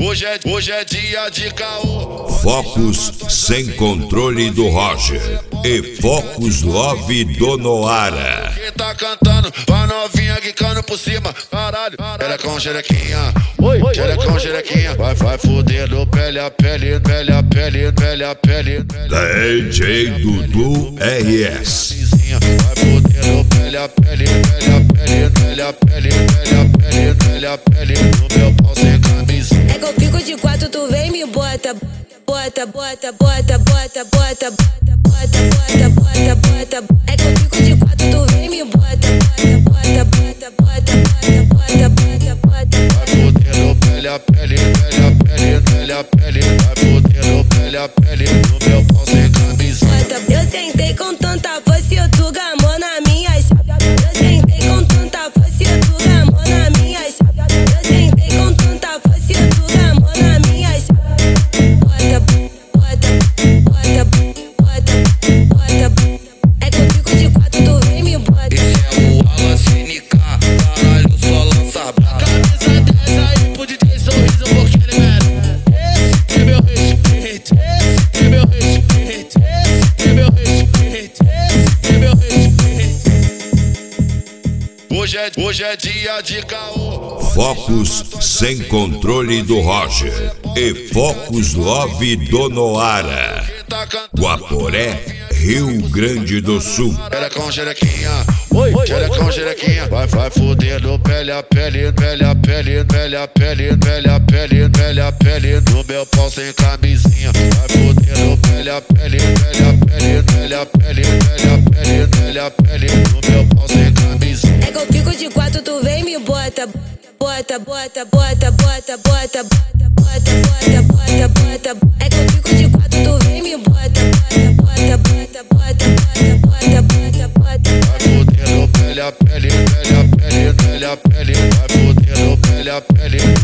Hoje é dia de caô. Focus Sem Controle do Roger e Focus Love do Noara. Quem tá cantando, vai novinha quicando por cima. Caralho, ela com xerequinha. Ela com xerequinha. Vai fuder no pele a pele, pele a pele, pele a pele. DJ Dudu RS. Vai fuder no pele a pele, pele a pele, pele a pele, pele a pele, pele a pele. No meu pau sem camisinha. É que eu fico de quatro, tu vem me bota. Bota, bota, bota, bota, bota, bota, bota, bota, bota. É que eu fico de quatro, tu vem me bota. Bota, bota, bota, bota, bota, bota, bota. Vai fuder no pele a pele, pele a pele, pele a pele. Vai fuder no pele a pele, no meu pau sem camisinha. Eu sentei com tanta força e tu gamou na minha chave. Eu sentei com tanta força e tu gamou na minha chave. Eu sentei com tanta força e tu gamou na minha chave. Bota, bota, bota, bota, bota. É que eu fico de quatro, tu vem me bota. Esse é o Alan CNK, caralho, só lança brava. Camisa 10 aí pro DJ Sorriso, porque ele merece. Esse é meu respeito, esse é meu respeito, esse é meu respeito, esse é meu respeito. Hoje é dia de caô. Focus Sem Controle do Roger e Focus Love do Noara. Quem tá cantando, Guaporé, Rio Grande do Sul. ela com xerequinha. Ela com xerequinha. Vai fuder no pele a pele, pele a pele, pele a pele, pele a pele, pele a pele. No meu pau sem camisinha. Vai fuder no pele a pele, pele a pele, pele a pele, pele a pele, pele a pele. No meu pau sem camisinha. É que eu fico de quatro, tu vem me bota. Bota, bota, bota, bota, bota, bota, bota, bota, bota. É que eu fico de quatro, tu vem me bota. Bota, bota, bota, bota, bota, bota. Vai fuder no pele a pele, pele a pele, pele a pele. Vai fuder no pele a pele.